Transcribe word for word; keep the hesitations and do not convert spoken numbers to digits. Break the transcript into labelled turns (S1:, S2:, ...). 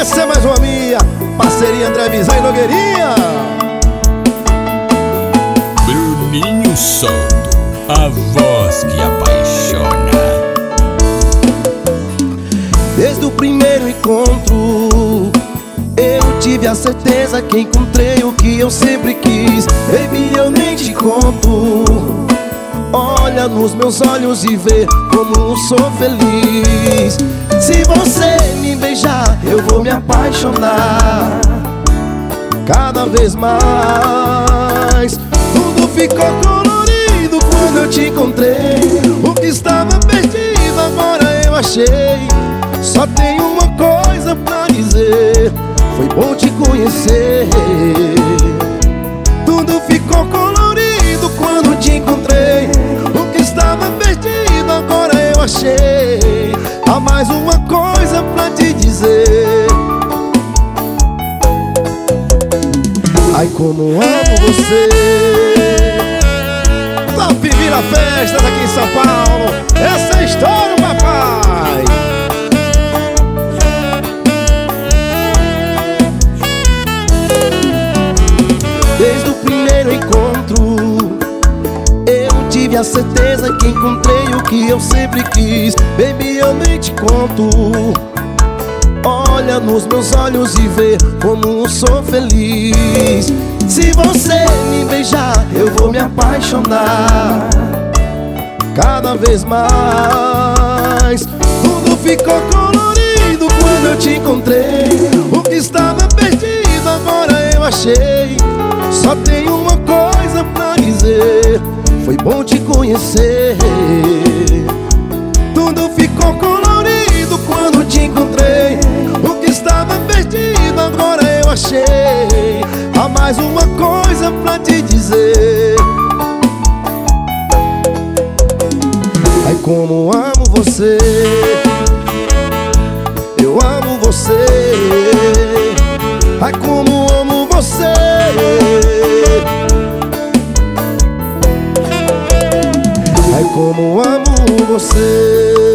S1: Essa é mais uma minha parceria André Mizan e Nogueirinha.
S2: Bruninho Santo, a voz que apaixona.
S1: Desde o primeiro encontro eu tive a certeza que encontrei o que eu sempre quis. Baby, eu nem te conto. Olha nos meus olhos e vê como eu sou feliz. Se você me beijar, eu vou me apaixonar cada vez mais. Tudo ficou colorido quando eu te encontrei. O que estava perdido agora eu achei. Só tenho uma coisa pra dizer: foi bom te conhecer. Tudo ficou colorido quando te encontrei. O que estava perdido agora eu achei. Há mais uma coisa pra te dizer. Ai, como amo você. Top Vira Festas aqui em São Paulo. Essa é a história, papai. Desde o primeiro encontro eu tive a certeza que encontrei o que eu sempre quis. Baby, eu nem te conto. Olha nos meus olhos e vê como eu sou feliz. Se você me beijar, eu vou me apaixonar cada vez mais. Tudo ficou colorido quando eu te encontrei. O que estava perdido agora eu achei. Só tenho uma coisa pra dizer: foi bom te conhecer. Tudo ficou colorido quando te encontrei. O que estava perdido agora eu achei. Há mais uma coisa pra te dizer. Ai, como amo você. Eu amo você. Ai, como amo você. Ai, como amo você.